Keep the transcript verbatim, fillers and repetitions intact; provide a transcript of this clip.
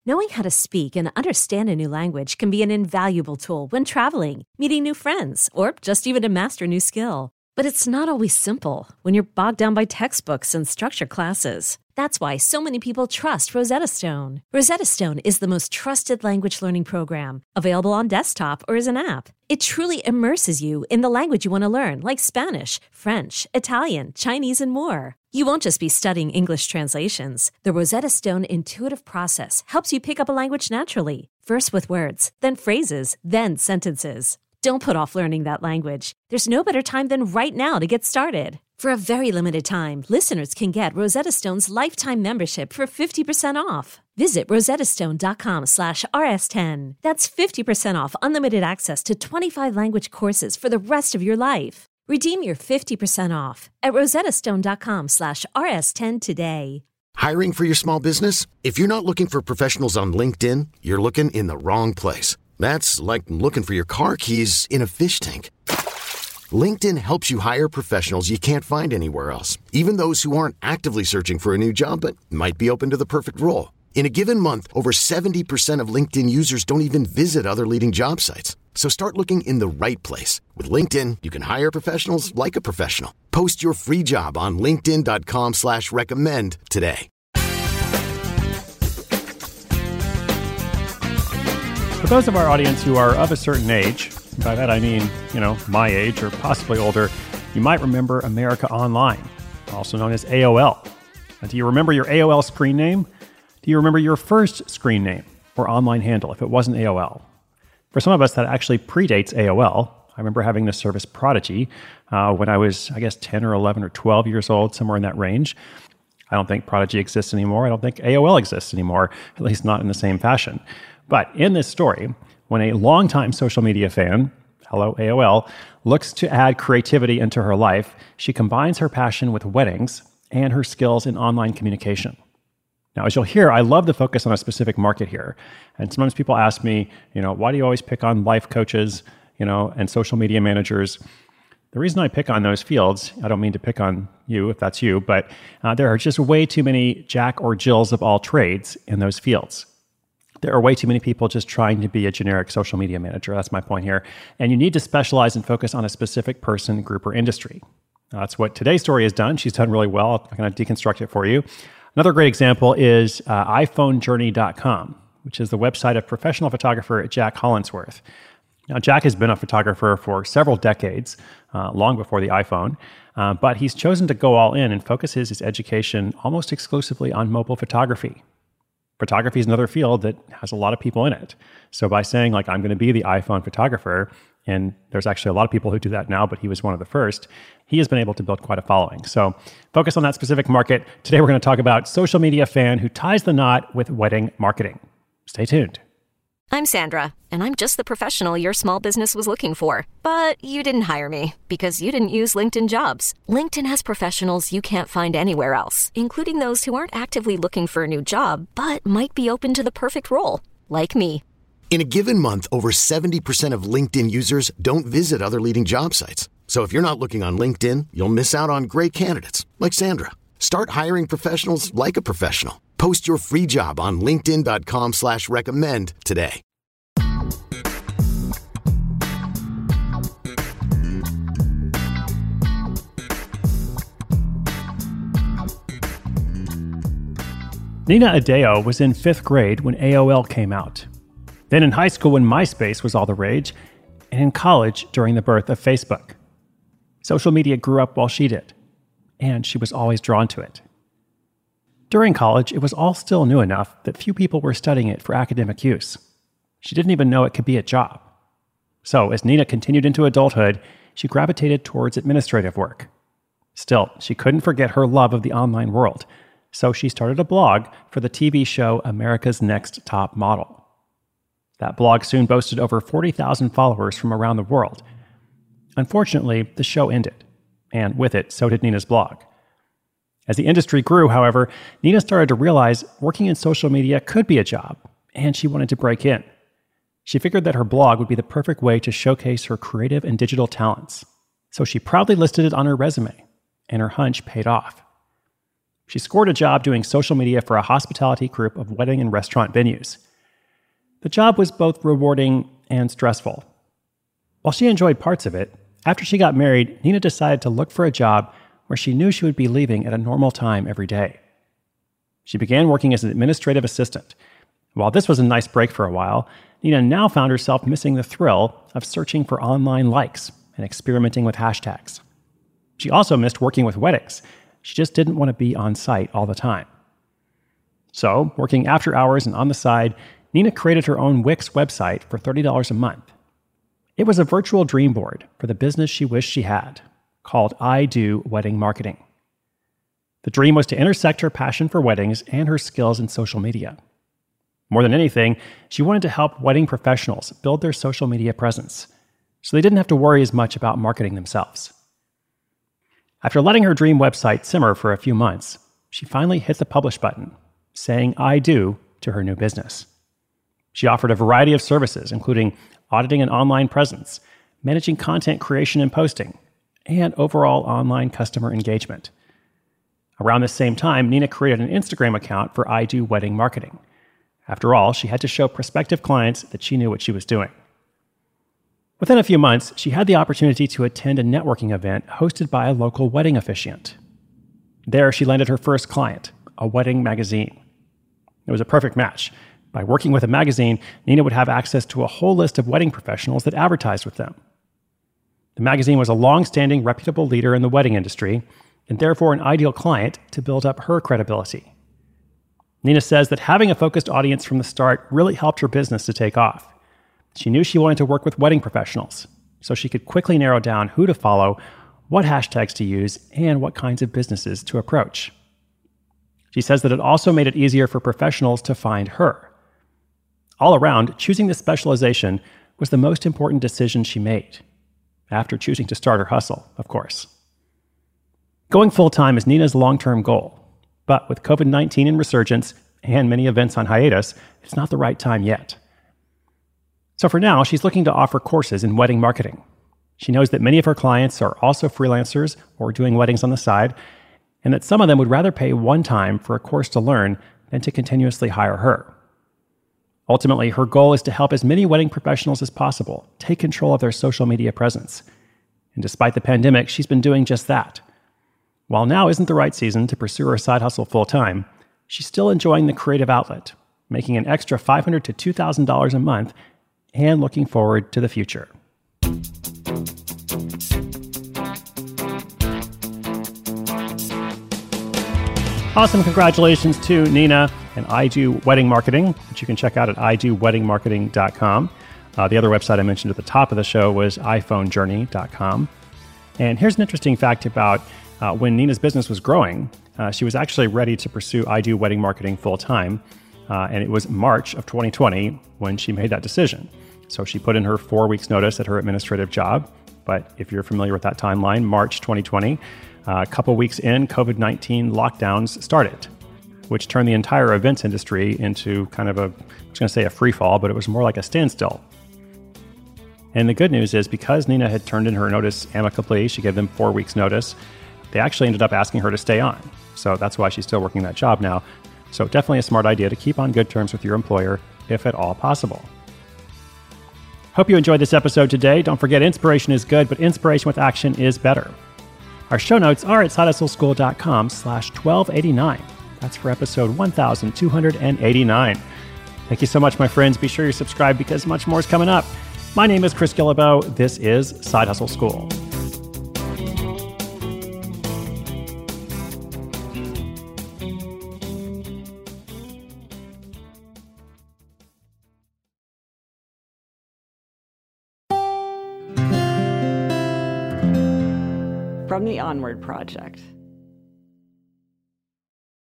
Knowing how to speak and understand a new language can be an invaluable tool when traveling, meeting new friends, or just even to master a new skill. But it's not always simple when you're bogged down by textbooks and structured classes. That's why so many people trust Rosetta Stone. Rosetta Stone is the most trusted language learning program, available on desktop or as an app. It truly immerses you in the language you want to learn, like Spanish, French, Italian, Chinese, and more. You won't just be studying English translations. The Rosetta Stone intuitive process helps you pick up a language naturally, first with words, then phrases, then sentences. Don't put off learning that language. There's no better time than right now to get started. For a very limited time, listeners can get Rosetta Stone's lifetime membership for fifty percent off. Visit rosettastone.com slash rs10. That's fifty percent off unlimited access to twenty-five language courses for the rest of your life. Redeem your fifty percent off at rosettastone.com slash rs10 today. Hiring for your small business? If you're not looking for professionals on LinkedIn, you're looking in the wrong place. That's like looking for your car keys in a fish tank. LinkedIn helps you hire professionals you can't find anywhere else, even those who aren't actively searching for a new job but might be open to the perfect role. In a given month, over seventy percent of LinkedIn users don't even visit other leading job sites. So start looking in the right place. With LinkedIn, you can hire professionals like a professional. Post your free job on linkedin.com slash recommend today. For those of our audience who are of a certain age, by that I mean, you know, my age or possibly older, you might remember America Online, also known as A O L. Now, do you remember your A O L screen name? Do you remember your first screen name or online handle if it wasn't A O L? For some of us, that actually predates A O L. I remember having the service Prodigy uh, when I was, I guess, ten or eleven or twelve years old, somewhere in that range. I don't think Prodigy exists anymore. I don't think A O L exists anymore, at least not in the same fashion. But in this story, when a longtime social media fan, hello A O L, looks to add creativity into her life, she combines her passion with weddings and her skills in online communication. Now, as you'll hear, I love the focus on a specific market here. And sometimes people ask me, you know, why do you always pick on life coaches, you know, and social media managers? The reason I pick on those fields, I don't mean to pick on you if that's you, but uh, there are just way too many Jack or Jills of all trades in those fields. There are way too many people just trying to be a generic social media manager. That's my point here. And you need to specialize and focus on a specific person, group, or industry. Now, that's what today's story has done. She's done really well. I'm going to deconstruct it for you. Another great example is uh, iphone journey dot com, which is the website of professional photographer Jack Hollinsworth. Now, Jack has been a photographer for several decades, uh, long before the iPhone, uh, but he's chosen to go all in and focuses his education almost exclusively on mobile photography. Photography is another field that has a lot of people in it. So by saying, like, I'm going to be the iPhone photographer, and there's actually a lot of people who do that now, but he was one of the first, he has been able to build quite a following. So focus on that specific market. Today we're going to talk about social media fan who ties the knot with wedding marketing. Stay tuned. I'm Sandra, and I'm just the professional your small business was looking for. But you didn't hire me because you didn't use LinkedIn Jobs. LinkedIn has professionals you can't find anywhere else, including those who aren't actively looking for a new job, but might be open to the perfect role, like me. In a given month, over seventy percent of LinkedIn users don't visit other leading job sites. So if you're not looking on LinkedIn, you'll miss out on great candidates like Sandra. Start hiring professionals like a professional. Post your free job on linkedin.com slash recommend today. Nina Adeo was in fifth grade when A O L came out. Then in high school when MySpace was all the rage, and in college during the birth of Facebook. Social media grew up while she did, and she was always drawn to it. During college, it was all still new enough that few people were studying it for academic use. She didn't even know it could be a job. So as Nina continued into adulthood, she gravitated towards administrative work. Still, she couldn't forget her love of the online world, so she started a blog for the T V show America's Next Top Model. That blog soon boasted over forty thousand followers from around the world. Unfortunately, the show ended, and with it, so did Nina's blog. As the industry grew, however, Nina started to realize working in social media could be a job, and she wanted to break in. She figured that her blog would be the perfect way to showcase her creative and digital talents. So she proudly listed it on her resume, and her hunch paid off. She scored a job doing social media for a hospitality group of wedding and restaurant venues. The job was both rewarding and stressful. While she enjoyed parts of it, after she got married, Nina decided to look for a job where she knew she would be leaving at a normal time every day. She began working as an administrative assistant. While this was a nice break for a while, Nina now found herself missing the thrill of searching for online likes and experimenting with hashtags. She also missed working with weddings. She just didn't want to be on site all the time. So, working after hours and on the side, Nina created her own Wix website for thirty dollars a month. It was a virtual dream board for the business she wished she had, called I Do Wedding Marketing. The dream was to intersect her passion for weddings and her skills in social media. More than anything, she wanted to help wedding professionals build their social media presence, so they didn't have to worry as much about marketing themselves. After letting her dream website simmer for a few months, she finally hit the publish button, saying I do to her new business. She offered a variety of services, including auditing an online presence, managing content creation and posting, and overall online customer engagement. Around the same time, Nina created an Instagram account for I Do Wedding Marketing. After all, she had to show prospective clients that she knew what she was doing. Within a few months, she had the opportunity to attend a networking event hosted by a local wedding officiant. There, she landed her first client, a wedding magazine. It was a perfect match. By working with a magazine, Nina would have access to a whole list of wedding professionals that advertised with them. The magazine was a long-standing, reputable leader in the wedding industry, and therefore an ideal client to build up her credibility. Nina says that having a focused audience from the start really helped her business to take off. She knew she wanted to work with wedding professionals, so she could quickly narrow down who to follow, what hashtags to use, and what kinds of businesses to approach. She says that it also made it easier for professionals to find her. All around, choosing this specialization was the most important decision she made, after choosing to start her hustle, of course. Going full-time is Nina's long-term goal, but with covid nineteen in resurgence and many events on hiatus, it's not the right time yet. So for now, she's looking to offer courses in wedding marketing. She knows that many of her clients are also freelancers or doing weddings on the side, and that some of them would rather pay one time for a course to learn than to continuously hire her. Ultimately, her goal is to help as many wedding professionals as possible take control of their social media presence. And despite the pandemic, she's been doing just that. While now isn't the right season to pursue her side hustle full-time, she's still enjoying the creative outlet, making an extra five hundred dollars to two thousand dollars a month, and looking forward to the future. Awesome. Congratulations to Nina and I Do Wedding Marketing, which you can check out at i do wedding marketing dot com. Uh, the other website I mentioned at the top of the show was i phone journey dot com. And here's an interesting fact about uh, when Nina's business was growing. Uh, she was actually ready to pursue I Do Wedding Marketing full-time. Uh, and it was March of twenty twenty when she made that decision. So she put in her four weeks notice at her administrative job. But if you're familiar with that timeline, March twenty twenty, uh, a couple weeks in, covid nineteen lockdowns started, which turned the entire events industry into kind of a, I was going to say a free fall, but it was more like a standstill. And the good news is because Nina had turned in her notice amicably, she gave them four weeks notice, they actually ended up asking her to stay on. So that's why she's still working that job now. So definitely a smart idea to keep on good terms with your employer, if at all possible. Hope you enjoyed this episode today. Don't forget, inspiration is good, but inspiration with action is better. Our show notes are at sidehustleschool.com slash 1289. That's for episode one thousand two hundred eighty-nine. Thank you so much, my friends. Be sure you subscribe because much more is coming up. My name is Chris Guillebeau. This is Side Hustle School. From the Onward Project.